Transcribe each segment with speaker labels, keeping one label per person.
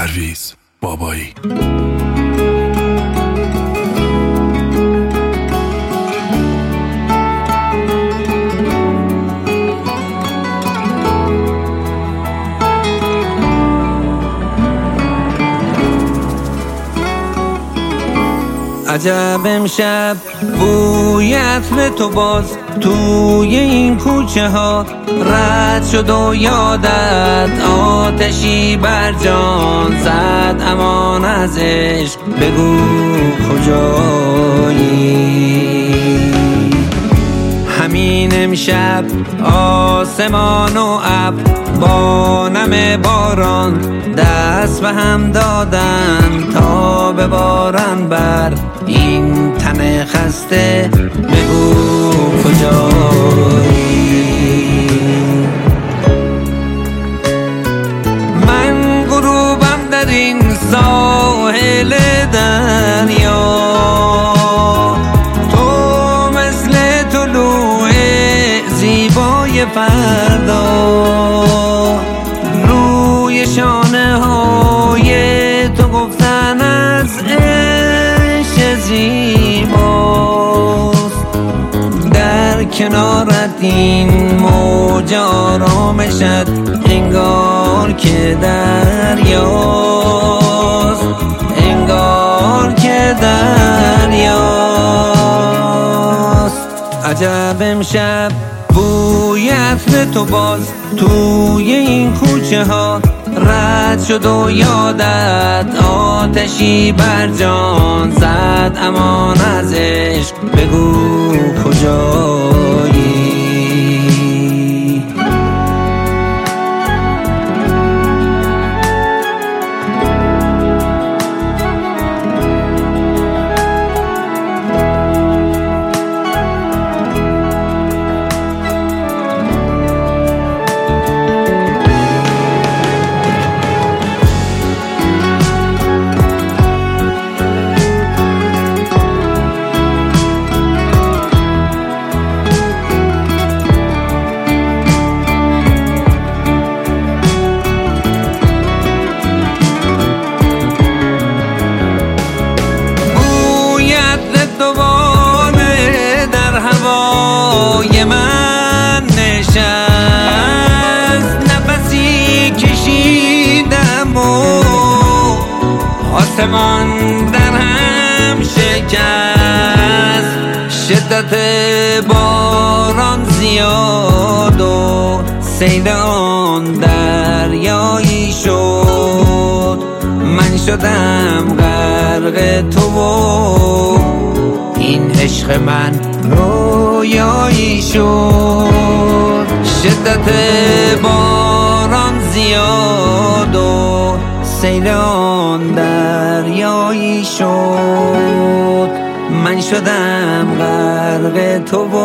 Speaker 1: پرویز بابایی.
Speaker 2: عجب امشب بوی عطر تو باز توی این کوچه ها رد شد و یادت آتشی بر جان زد. امان از عشق بگو کجایی؟ همین امشب آسمان و ابر با نم باران دست به هم دادن تا ببارن بر این تن خسته. بگو کجایی؟ من غروبم در این ساحل دریا، تو مثل طلوع زیبای فردا. روی شانه های تو گفتن از عشق زیباست، در کنارت این موج آرامشت انگار که دریاست، انگار که دریاست. عجب امشب بوی عطر تو باز توی این کوچه ها رد شد و یادت آتشی بر جان زد. امان از عشق بگو کجایی؟ هوای من نشست، نفسی کشیدم و آسمان در هم شکست. شدت باران زیاد و سیل آن دریایی شد. من شدم غرق تو و این عشق من رویایی شد. شدت باران زیاد و سیل آن دریایی شد. من شدم غرق تو و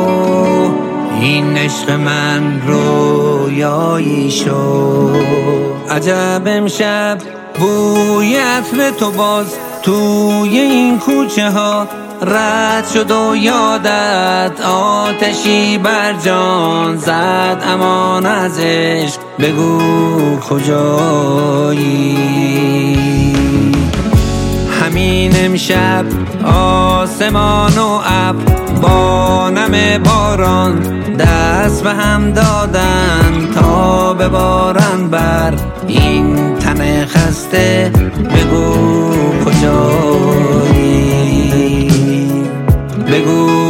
Speaker 2: این عشق من رویایی شد. عجب امشب بوی عطر تو باز توی این کوچه ها رد شد و یادت آتشی بر جان زد. امان از عشق بگو کجایی؟ همین امشب آسمان و ابر با نم باران دست به هم دادن تا ببارن بر این تن خسته. بگو کجایی؟ بگو